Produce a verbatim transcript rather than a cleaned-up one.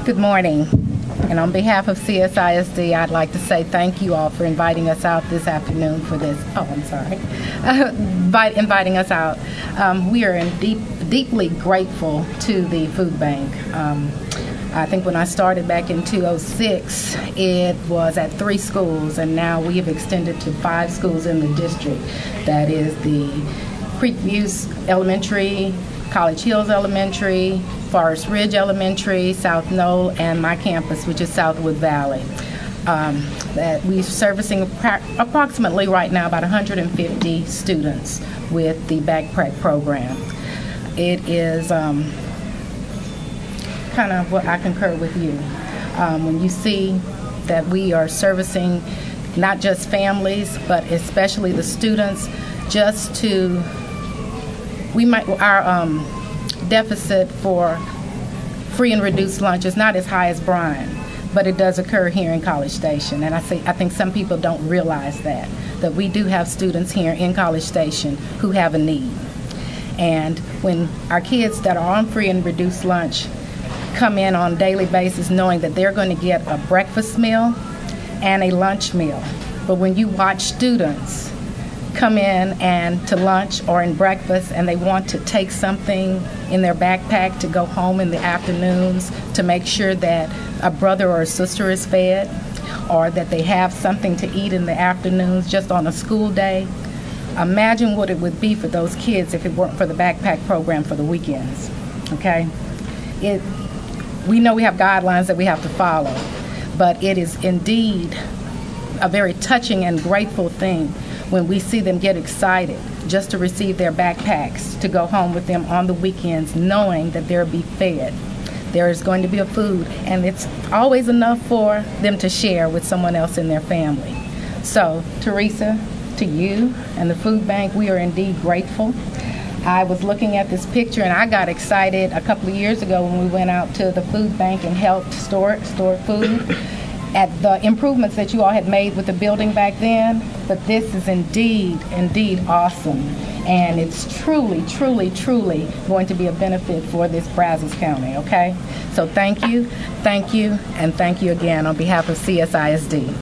Good morning. And on behalf of C S I S D, I'd like to say thank you all for inviting us out this afternoon for this. Oh, I'm sorry. Uh, by inviting us out. Um, we are in deep, deeply grateful to the food bank. Um, I think when I started back in two thousand six, it was at three schools, and now we have extended to five schools in the district. That is the Creekview Elementary, College Hills Elementary, Forest Ridge Elementary, South Knoll, and my campus, which is Southwood Valley. Um, that we're servicing approximately right now about one hundred fifty students with the backpack program. It is um, kind of what I concur with you. Um, when you see that we are servicing not just families, but especially the students, just to, we might, our um, deficit for free and reduced lunch is not as high as Bryan, but it does occur here in College Station. And I say, I think some people don't realize that, that we do have students here in College Station who have a need. And when our kids that are on free and reduced lunch come in on a daily basis knowing that they're going to get a breakfast meal and a lunch meal. But when you watch students come in and to lunch or in breakfast and they want to take something in their backpack to go home in the afternoons to make sure that a brother or a sister is fed, or that they have something to eat in the afternoons just on a school day, imagine what it would be for those kids if it weren't for the backpack program for the weekends. Okay? It We know we have guidelines that we have to follow, but it is indeed a very touching and grateful thing when we see them get excited just to receive their backpacks to go home with them on the weekends, knowing that they'll be fed. There is going to be a food, and it's always enough for them to share with someone else in their family. So, Teresa, to you and the food bank, we are indeed grateful. I was looking at this picture and I got excited a couple of years ago when we went out to the food bank and helped store, store food at the improvements that you all had made with the building back then. But this is indeed, indeed awesome. And it's truly, truly, truly going to be a benefit for this Brazos County, okay? So thank you, thank you, and thank you again on behalf of C S I S D.